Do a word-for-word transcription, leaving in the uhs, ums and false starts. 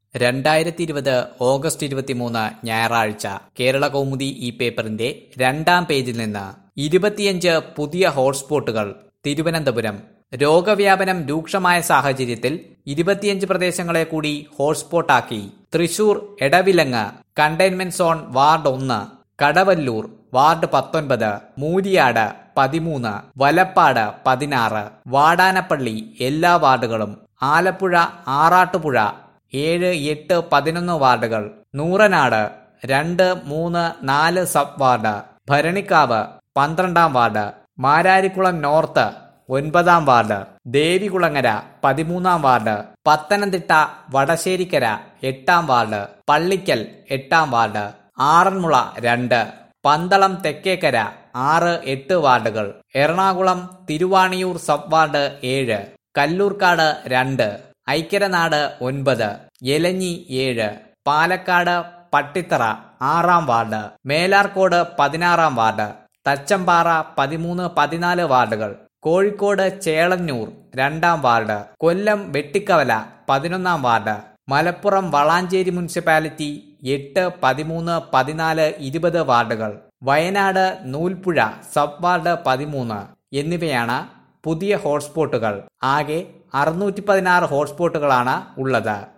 രണ്ടായിരത്തി ഇരുപത് ഓഗസ്റ്റ് ഇരുപത്തിമൂന്ന് ഞായറാഴ്ച കേരള കൗമുദി ഈ പേപ്പറിന്റെ രണ്ടാം പേജിൽ നിന്ന് ഇരുപത്തിയഞ്ച് പുതിയ ഹോട്ട്സ്പോട്ടുകൾ തിരുവനന്തപുരം. രോഗവ്യാപനം രൂക്ഷമായ സാഹചര്യത്തിൽ ഇരുപത്തിയഞ്ച് പ്രദേശങ്ങളെ കൂടി ഹോട്ട്സ്പോട്ടാക്കി. Thrissur Edavilangu containment zone ward ഒന്ന്, കടവല്ലൂർ വാർഡ് പത്തൊൻപത്, മൂരിയാട് പതിമൂന്ന്, വലപ്പാട് പതിനാറ്, വാടാനപ്പള്ളി എല്ലാ വാർഡുകളും, ആലപ്പുഴ ആറാട്ടുപുഴ ഏഴ് എട്ട് പതിനൊന്ന് വാർഡുകൾ, നൂറനാട് രണ്ട് മൂന്ന് നാല് സബ് വാർഡ്, ഭരണിക്കാവ് പന്ത്രണ്ടാം വാർഡ്, മാരാരിക്കുളം നോർത്ത് ഒൻപതാം വാർഡ്, ദേവികുളങ്ങര പതിമൂന്നാം വാർഡ്, പത്തനംതിട്ട വടശ്ശേരിക്കര എട്ടാം വാർഡ്, പള്ളിക്കൽ എട്ടാം വാർഡ്, ആറന്മുള രണ്ട്, പന്തളം തെക്കേക്കര ആറ് എട്ട് വാർഡുകൾ, എറണാകുളം തിരുവാണിയൂർ സബ് വാർഡ് ഏഴ്, കല്ലൂർക്കാട് രണ്ട്, ഐക്യരനാട് ഒൻപത്, എലഞ്ഞി ഏഴ്, പാലക്കാട് പട്ടിത്തറ ആറാം വാർഡ്, മേലാർക്കോട് പതിനാറാം വാർഡ്, തച്ചമ്പാറ പതിമൂന്ന് പതിനാല് വാർഡുകൾ, കോഴിക്കോട് ചേളന്നൂർ രണ്ടാം വാർഡ്, കൊല്ലം വെട്ടിക്കവല പതിനൊന്നാം വാർഡ്, മലപ്പുറം വളാഞ്ചേരി മുനിസിപ്പാലിറ്റി എട്ട് പതിമൂന്ന് പതിനാല് ഇരുപത് വാർഡുകൾ, വയനാട് നൂൽപ്പുഴ സബ് വാർഡ് പതിമൂന്ന് എന്നിവയാണ് പുതിയ ഹോട്ട്സ്പോട്ടുകൾ. ആകെ അറുന്നൂറ്റി പതിനാറ് ഹോട്ട്സ്പോട്ടുകളാണ് ഉള്ളത്.